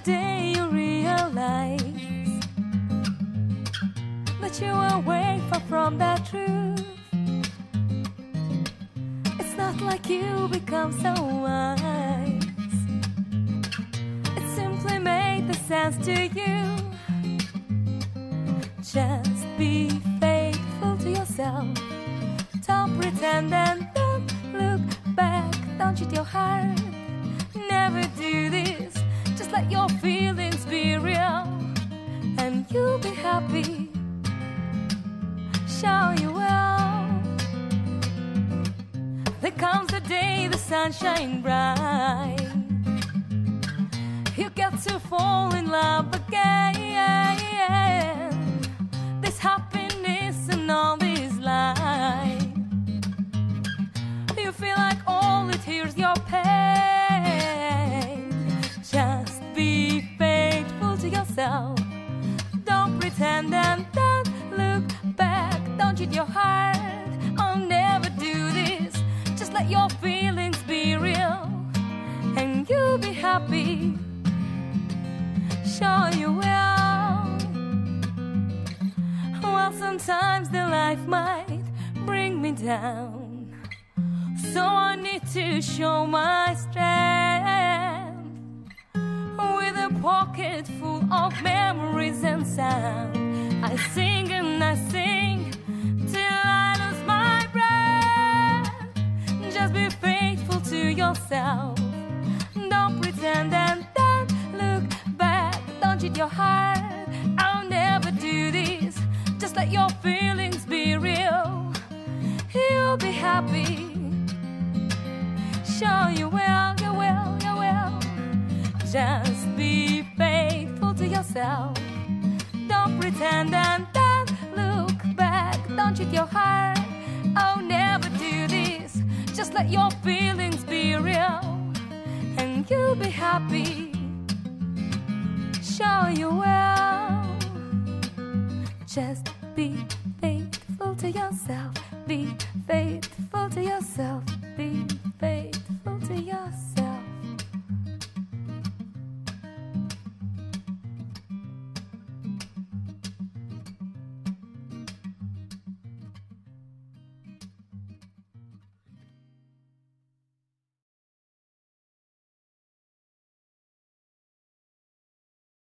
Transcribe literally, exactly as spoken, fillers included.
day you realize that you are way far from that truth. It's not like you become so wise, it simply made the sense to you. Just be faithful to yourself. Don't pretend and don't look back. Don't cheat your heart. Never do this. Just let your feelings be real, and you'll be happy. Sure you will. There comes the day the sun shines bright. You get to fall in love again. This happiness and all this light, you feel like all it hears your pain. Just be faithful to yourself. Don't pretend and don't look back. Don't cheat your heart. I'll never do this. Just let your feelings be real, and you'll be happy. Sure you will. Well, sometimes the life might bring me down, so I need to show my strength with a pocket full of memories and sound. I sing and I sing till I lose my breath. Just be faithful to yourself. Don't pretend and don't look back. Don't cheat your heart. I'll never do this. Just let your feelings be real. You'll be happy. Sure you will, you will, you will. Just be faithful to yourself. Don't pretend and don't look back. Don't cheat your heart. I'll never do this. Just let your feelings be real, and you'll be happy. Sure you will. Just be faithful to yourself. Be faithful to yourself.